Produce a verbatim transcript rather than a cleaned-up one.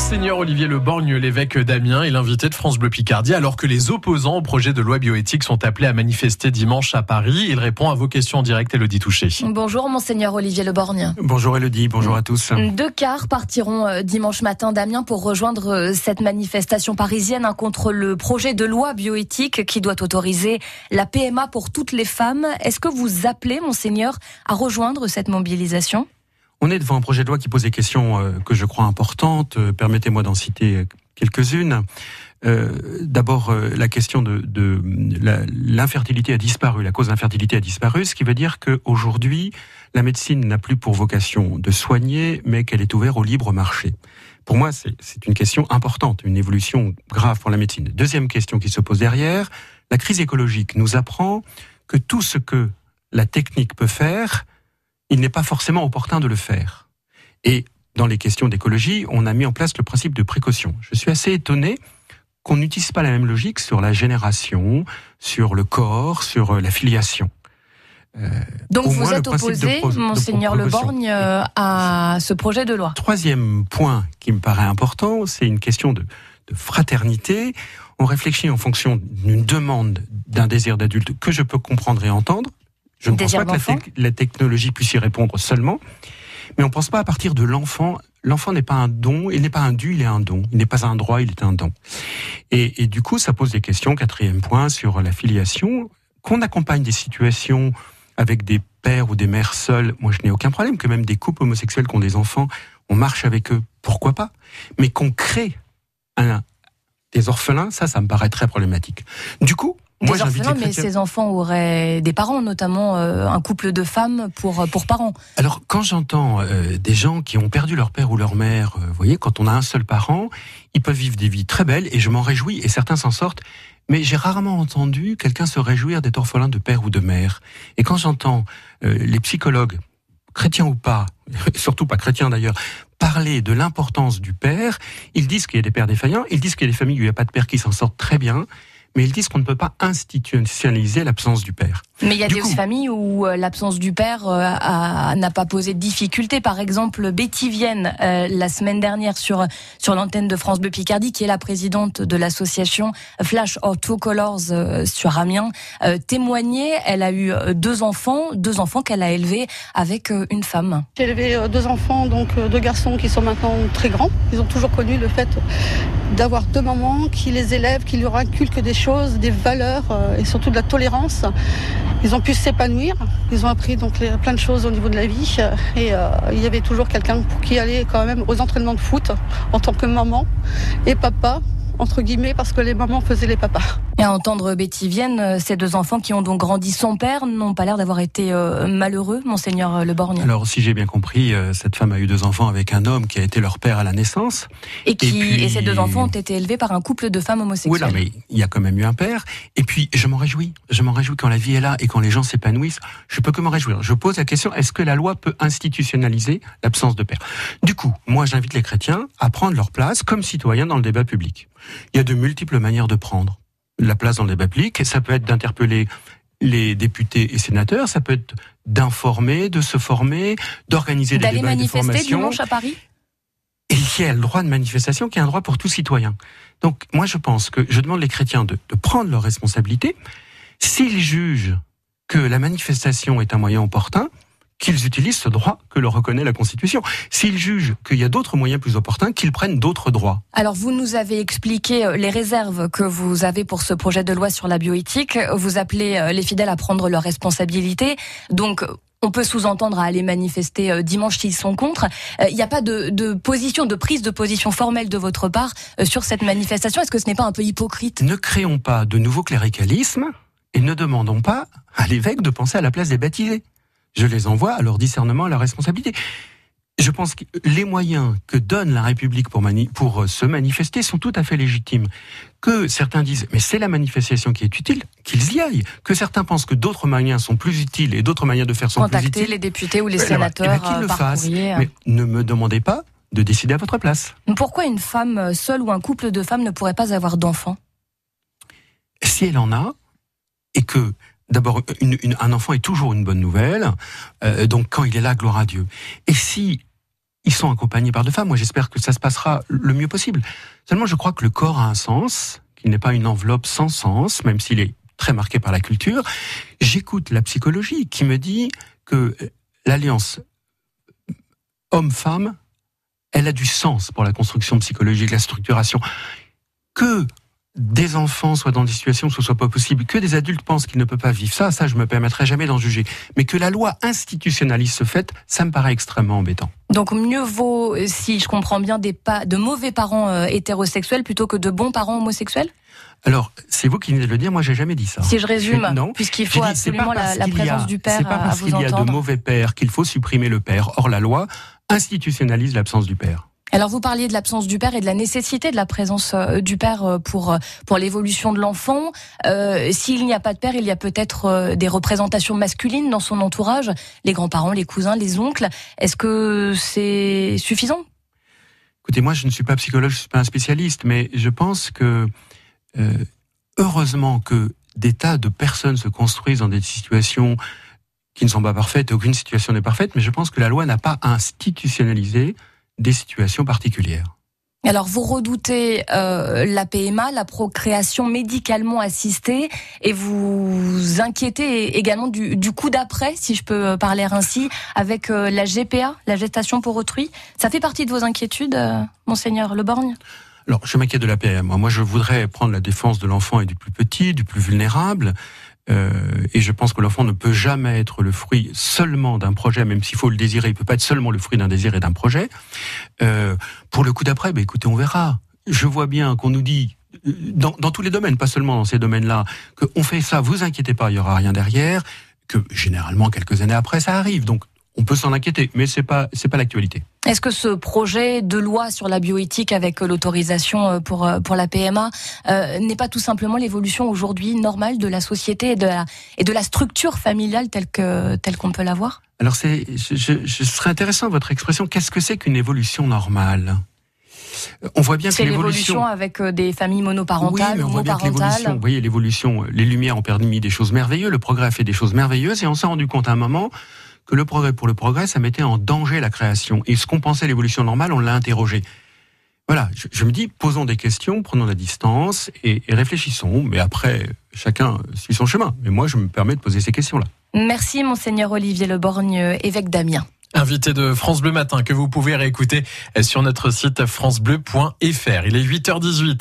Monseigneur Olivier Le Borgne, l'évêque d'Amiens, est l'invité de France Bleu Picardie, alors que les opposants au projet de loi bioéthique sont appelés à manifester dimanche à Paris. Il répond à vos questions en direct, Élodie Touché. Bonjour Monseigneur Olivier Le Borgne. Bonjour Élodie, bonjour à tous. Deux cars partiront dimanche matin d'Amiens pour rejoindre cette manifestation parisienne contre le projet de loi bioéthique qui doit autoriser la P M A pour toutes les femmes. Est-ce que vous appelez, Monseigneur, à rejoindre cette mobilisation ? On est devant un projet de loi qui pose des questions euh, que je crois importantes. Euh, permettez-moi d'en citer quelques-unes. Euh, d'abord, euh, la question de, de la, l'infertilité a disparu, la cause d'infertilité a disparu, ce qui veut dire qu'aujourd'hui, la médecine n'a plus pour vocation de soigner, mais qu'elle est ouverte au libre marché. Pour moi, c'est, c'est une question importante, une évolution grave pour la médecine. Deuxième question qui se pose derrière, la crise écologique nous apprend que tout ce que la technique peut faire, il n'est pas forcément opportun de le faire. Et dans les questions d'écologie, on a mis en place le principe de précaution. Je suis assez étonné qu'on n'utilise pas la même logique sur la génération, sur le corps, sur la filiation. Euh, Donc vous êtes opposé, pro- Monseigneur Le Borgne, euh, à ce projet de loi. Troisième point qui me paraît important, c'est une question de, de fraternité. On réfléchit en fonction d'une demande, d'un désir d'adulte que je peux comprendre et entendre. Je ne pense pas que la, te- la technologie puisse y répondre seulement, mais on ne pense pas à partir de l'enfant. L'enfant n'est pas un don, il n'est pas un dû, il est un don. Il n'est pas un droit, il est un don. Et, et du coup, ça pose des questions, quatrième point, sur la filiation. Qu'on accompagne des situations avec des pères ou des mères seuls, moi je n'ai aucun problème, que même des couples homosexuels qui ont des enfants, on marche avec eux, pourquoi pas ? Mais qu'on crée un, des orphelins, ça, ça me paraît très problématique. Du coup, Moi, des orphelins, mais ces enfants auraient des parents, notamment euh, un couple de femmes pour pour parents. Alors, quand j'entends euh, des gens qui ont perdu leur père ou leur mère, euh, vous voyez, quand on a un seul parent, ils peuvent vivre des vies très belles, et je m'en réjouis, et certains s'en sortent, mais j'ai rarement entendu quelqu'un se réjouir d'être orphelin de père ou de mère. Et quand j'entends euh, les psychologues, chrétiens ou pas, surtout pas chrétiens d'ailleurs, parler de l'importance du père, ils disent qu'il y a des pères défaillants, ils disent qu'il y a des familles où il n'y a pas de père qui s'en sortent très bien, mais ils disent qu'on ne peut pas institutionnaliser l'absence du père. Mais il y a du des coup, familles où euh, l'absence du père euh, a, n'a pas posé de difficulté. Par exemple, Betty Vienne, euh, la semaine dernière sur sur l'antenne de France Bleu Picardie, qui est la présidente de l'association Flash of Two Colors euh, sur Amiens, euh, témoignait. Elle a eu deux enfants, deux enfants qu'elle a élevés avec euh, une femme. J'ai élevé euh, deux enfants, donc euh, deux garçons qui sont maintenant très grands. Ils ont toujours connu le fait d'avoir deux mamans qui les élèvent, qui leur inculquent des choses, des valeurs euh, et surtout de la tolérance. Ils ont pu s'épanouir, ils ont appris donc les, plein de choses au niveau de la vie et euh, il y avait toujours quelqu'un pour qui allait quand même aux entraînements de foot en tant que maman et papa, entre guillemets, parce que les mamans faisaient les papas. Et à entendre Betty Vienne, ces deux enfants qui ont donc grandi sans père n'ont pas l'air d'avoir été euh, malheureux, Monseigneur Le Borgne. Alors, si j'ai bien compris, euh, cette femme a eu deux enfants avec un homme qui a été leur père à la naissance. Et, qui, et, puis... et ces deux enfants ont été élevés par un couple de femmes homosexuelles. Oui, là, mais il y a quand même eu un père. Et puis, je m'en réjouis. Je m'en réjouis quand la vie est là et quand les gens s'épanouissent. Je peux que m'en réjouir. Je pose la question, est-ce que la loi peut institutionnaliser l'absence de père ? Du coup, moi, j'invite les chrétiens à prendre leur place comme citoyens dans le débat public. Il y a de multiples manières de prendre la place dans le débat public. Ça peut être d'interpeller les députés et sénateurs, ça peut être d'informer, de se former, d'organiser des débats et des formations. D'aller manifester dimanche à Paris ? Et il y a le droit de manifestation qui est un droit pour tout citoyen. Donc moi je pense que je demande les chrétiens de, de prendre leurs responsabilités. S'ils jugent que la manifestation est un moyen opportun, qu'ils utilisent ce droit que leur reconnaît la Constitution. S'ils jugent qu'il y a d'autres moyens plus opportuns, qu'ils prennent d'autres droits. Alors, vous nous avez expliqué les réserves que vous avez pour ce projet de loi sur la bioéthique. Vous appelez les fidèles à prendre leurs responsabilités. Donc, on peut sous-entendre à aller manifester dimanche s'ils sont contre. Il n'y a pas de, de position, de prise de position formelle de votre part sur cette manifestation. Est-ce que ce n'est pas un peu hypocrite ? Ne créons pas de nouveau cléricalisme et ne demandons pas à l'évêque de penser à la place des baptisés. Je les envoie à leur discernement, à leur responsabilité. Je pense que les moyens que donne la République pour, mani- pour se manifester sont tout à fait légitimes. Que certains disent, mais c'est la manifestation qui est utile, qu'ils y aillent. Que certains pensent que d'autres moyens sont plus utiles et d'autres moyens de faire sont Contacter plus utiles. les députés ou les ouais, sénateurs alors, eh bien, qu'ils le par fassent. courrier. Mais ne me demandez pas de décider à votre place. Pourquoi une femme seule ou un couple de femmes ne pourrait pas avoir d'enfants ? Si elle en a, et que d'abord, une, une, un enfant est toujours une bonne nouvelle, euh, donc quand il est là, gloire à Dieu. Et si ils sont accompagnés par deux femmes. Moi, j'espère que ça se passera le mieux possible. Seulement, je crois que le corps a un sens, qu'il n'est pas une enveloppe sans sens, même s'il est très marqué par la culture. J'écoute la psychologie qui me dit que l'alliance homme-femme, elle a du sens pour la construction psychologique, la structuration. Que des enfants soient dans des situations où ce soit pas possible, que des adultes pensent qu'ils ne peuvent pas vivre ça, ça je me permettrai jamais d'en juger. Mais que la loi institutionnalise ce fait, ça me paraît extrêmement embêtant. Donc mieux vaut, si je comprends bien, des pa- de mauvais parents euh, hétérosexuels plutôt que de bons parents homosexuels ? Alors, c'est vous qui venez de le dire, moi j'ai jamais dit ça. Si je résume, je, non, puisqu'il faut dit, absolument la, la présence a, du père c'est pas à, parce à vous qu'il y a entendre. de mauvais pères qu'il faut supprimer le père. Or la loi institutionnalise l'absence du père. Alors vous parliez de l'absence du père et de la nécessité de la présence euh, du père euh, pour pour l'évolution de l'enfant. Euh, s'il n'y a pas de père, il y a peut-être euh, des représentations masculines dans son entourage, les grands-parents, les cousins, les oncles. Est-ce que c'est suffisant ? Écoutez, moi je ne suis pas psychologue, je ne suis pas un spécialiste, mais je pense que euh, heureusement que des tas de personnes se construisent dans des situations qui ne sont pas parfaites, aucune situation n'est parfaite, mais je pense que la loi n'a pas institutionnalisé des situations particulières. Alors vous redoutez euh, la P M A, la procréation médicalement assistée, et vous vous inquiétez également du, du coup d'après, si je peux parler ainsi, avec euh, la G P A, la gestation pour autrui. Ça fait partie de vos inquiétudes, euh, Monseigneur Le Borgne ? Alors, je m'inquiète de la P M A. Moi, je voudrais prendre la défense de l'enfant et du plus petit, du plus vulnérable. Euh, et je pense que l'enfant ne peut jamais être le fruit seulement d'un projet, même s'il faut le désirer. Il peut pas être seulement le fruit d'un désir et d'un projet. Euh, pour le coup d'après, ben écoutez, on verra. Je vois bien qu'on nous dit, dans, dans tous les domaines, pas seulement dans ces domaines-là, qu'on fait ça, vous inquiétez pas, il y aura rien derrière, que généralement, quelques années après, ça arrive. Donc, on peut s'en inquiéter, mais c'est pas, c'est pas l'actualité. Est-ce que ce projet de loi sur la bioéthique avec l'autorisation pour pour la P M A euh, n'est pas tout simplement l'évolution aujourd'hui normale de la société et de la et de la structure familiale telle que telle qu'on peut l'avoir ? Alors c'est, je, je, je serait intéressant votre expression. Qu'est-ce que c'est qu'une évolution normale ? On voit bien c'est que l'évolution, l'évolution avec des familles monoparentales, oui, mais on voit bien que homoparentales. l'évolution, vous voyez, l'évolution, les Lumières ont permis des choses merveilleuses, le progrès a fait des choses merveilleuses, et on s'est rendu compte à un moment que le progrès pour le progrès, ça mettait en danger la création. Et ce qu'on pensait l'évolution normale, on l'a interrogé. Voilà, je, je me dis, posons des questions, prenons la distance et, et réfléchissons. Mais après, chacun suit son chemin. Mais moi, je me permets de poser ces questions-là. Merci, Monseigneur Olivier Le Borgne, évêque d'Amiens. Invité de France Bleu Matin, que vous pouvez réécouter sur notre site francebleu point f r. Il est huit heures dix-huit.